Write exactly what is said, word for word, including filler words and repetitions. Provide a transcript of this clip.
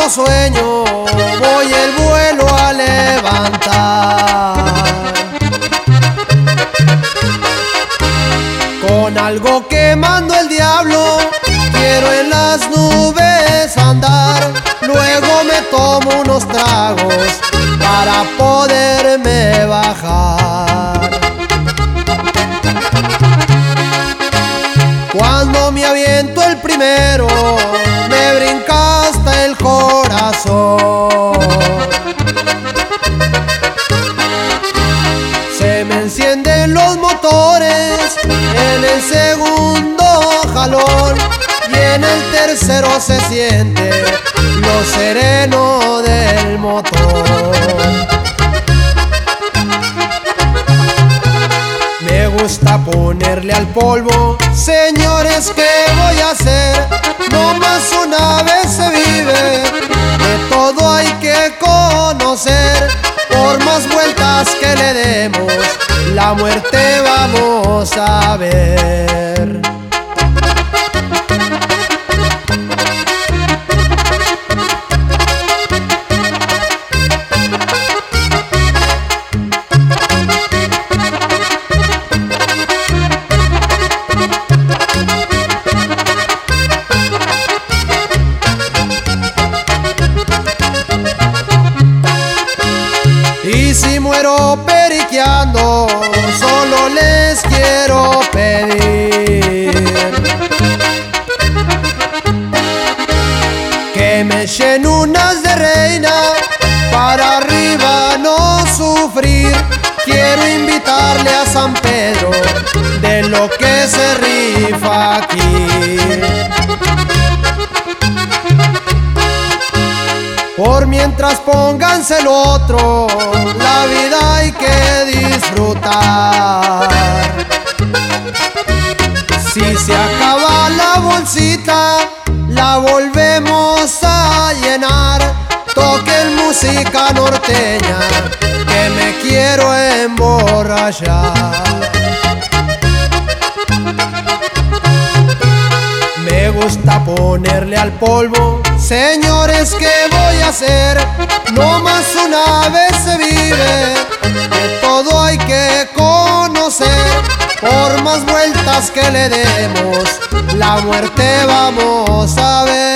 todo sueño voy el vuelo a levantar. Con algo que mando el diablo quiero en las nubes andar. Luego me tomo unos tragos para poderme bajar. Cuando me aviento el primero me brinca hasta el corazón. Se me encienden los motores en el segundo jalón y en el tercero se siente lo sereno del motor. Me gusta ponerle al polvo, señores, ¿qué voy a hacer? No más una vez se vive, de todo hay que conocer. Por más vueltas que le demos, la muerte vamos a ver. Y si muero periqueando, solo les quiero pedir que me echen unas de reina para arriba no sufrir. Quiero invitarle a San Pedro de lo que se rifa aquí. Por mientras pónganse el otro, la vida hay que disfrutar. Si se acaba la bolsita, la volvemos a llenar. Toquen música norteña, que me quiero emborrachar. Me gusta ponerle al polvo, señores, ¿qué voy a hacer? No más una vez se vive, de todo hay que conocer. Por más vueltas que le demos, la muerte vamos a ver.